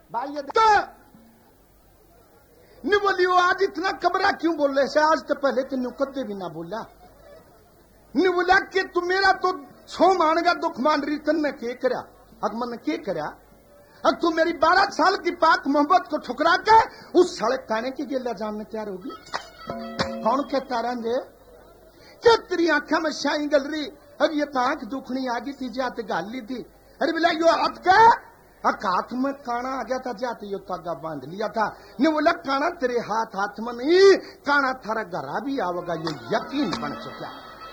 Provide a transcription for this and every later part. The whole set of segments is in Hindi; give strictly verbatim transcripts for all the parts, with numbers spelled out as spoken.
भाई ये तो नहीं बोली वो आज इतना कबरा क्यों बोल रहे से? आज तो पहले तो न्यू कदे भी ना बोला। नहीं बोला कि तू मेरा तो छो मानगा दुख मान रही तन ने के करया अगमन ने के करया। अब तू मेरी बारह साल की पाक मोहब्बत को ठुकरा के उस साले काने की गेला जानने तैयार होगी। कौन कहता रंजे क्या तेरी आंखा में शाही गल रही? अब ये तो आंख दुखनी आ गई थी जाते गाल ली थी। अरे बोला यो हाथ का हाथ में काना आ गया था जाते यो तागा बांध लिया था। ने बोला काना तेरे हाथ हाथ में नहीं काना थारा घरा भी आवेगा यो यकीन बन चुका।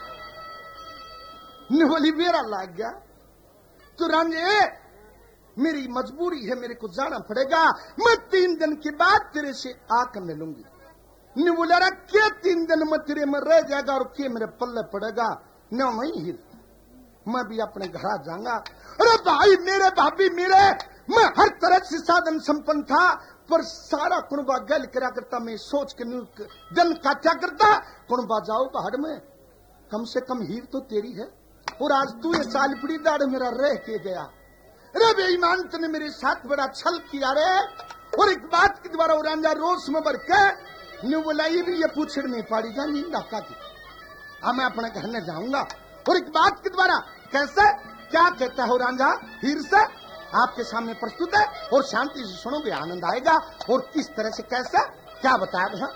ने बोली मेरा लाग गया तो रांझे मेरी मजबूरी है मेरे को जाना पड़ेगा। मैं तीन दिन के बाद तेरे से आकर मिलूंगी। ने बोला रहा क्या तीन दिन में तेरे में रह जाएगा और क्या मेरे पल्ले पड़ेगा? न नहीं हिल मैं भी अपने घर आ जाऊंगा। अरे भाई मेरे भाभी मेरे मैं हर तरह से साधन संपन्न था पर सारा कुणबा गल करा करता। मैं सोच के दिन काटा करता कुणबा जाओ पहाड़ में कम से कम हीर तो तेरी है और आज तू ये साल पड़ी दाड़ मेरा रह के गया। अरे बेईमान तूने मेरे साथ बड़ा छल किया रे। और एक बात के द्वारा उरांजा रोज में बढ़ के न्यू बोलाई भी ये पूछड़ नहीं पाड़ी जा नींद डाका की हाँ मैं अपने घर में जाऊंगा। और एक बात के द्वारा कैसे क्या कहता है रांझा हीर से आपके सामने प्रस्तुत है और शांति से सुनोगे आनंद आएगा। और किस तरह से कैसे क्या बताया भैया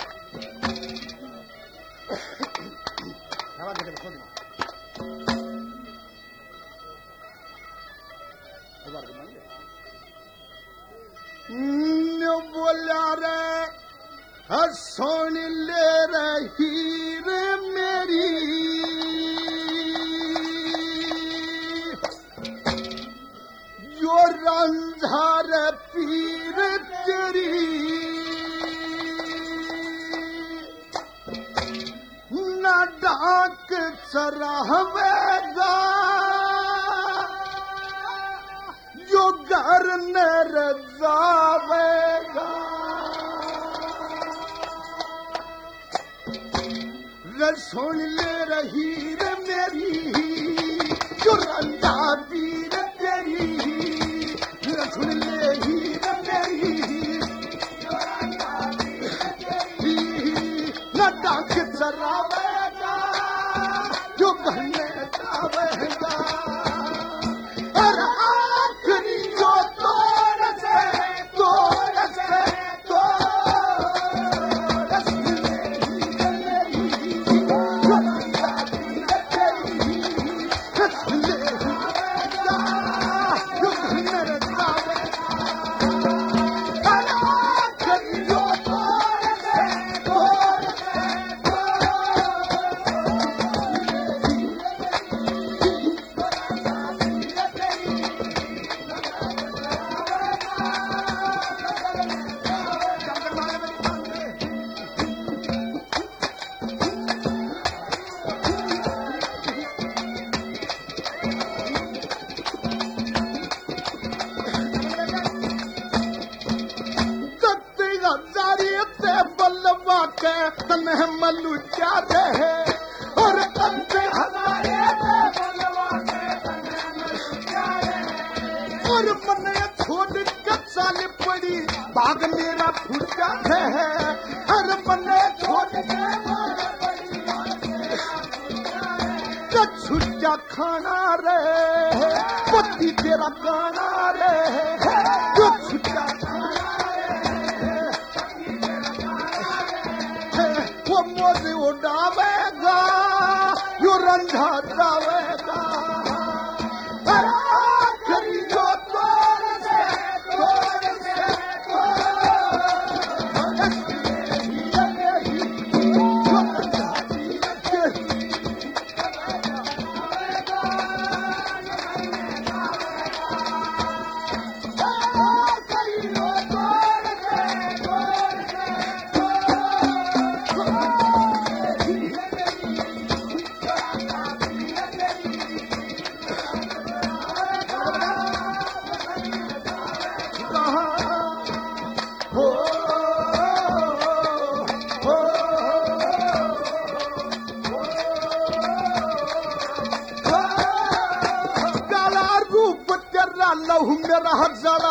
बोला रे सोन ले रही रे मेरी जो रंझार पीर तेरी न डाक चरावेगा जो घर न रजावेगा। सुन ले रही रे मेरी जो रंझा पीर तेरी सुन ले ही रे मेरी न डाक चरावेगा जो कहने जावेगा। और आखिरी जो तोड़ से तोड़ से मल्लू जाते हैं और अंते हमारे और मन छोड़ कच्चा पड़ी बाग मेरा फूट जाते हैं। हर मन छोड़ के छुट्टा खाना रे पति तेरा गाना रे जो छुट्टा मोदी उड़ावेगा यो रंझा जावेगा। जो तोड़ से तोड़ से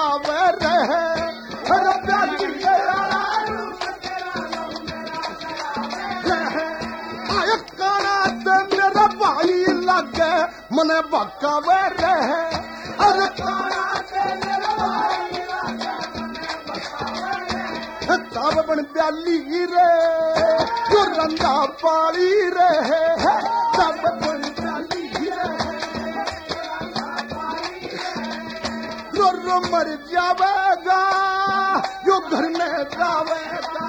बकावे रहे अरे प्याली आय काना ते मेरा भाई लगे मने बकावे रहे अरे काना ते मेरा भाई लगे तब बन प्याली रे जो रंगा पाली रहे तब बन प्याली रो रो मर जावेगा जो घर में जावेगा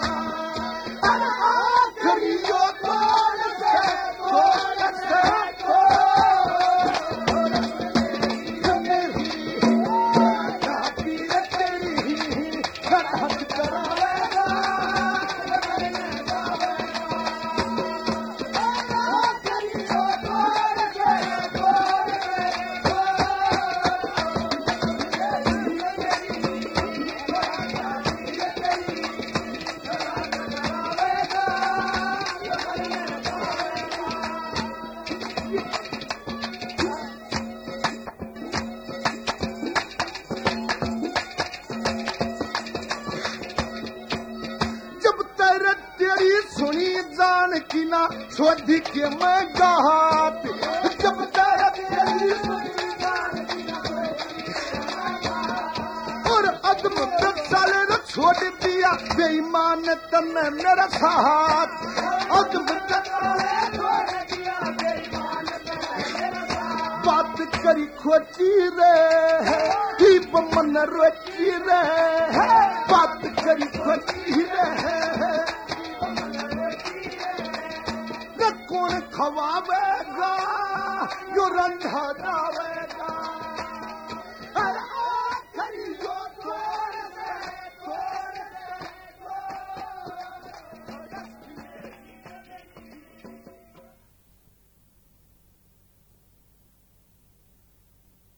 करियो तोड़ से तोड़ से की ना सोधी के मैं गात जब और अदम साले ने छोड़ दिया बेईमान तने मेरा साथ अदम बात करी खोची रे ही मन रोची रे बात करी खोची रे कौन खवावेगा जो रंधा जावे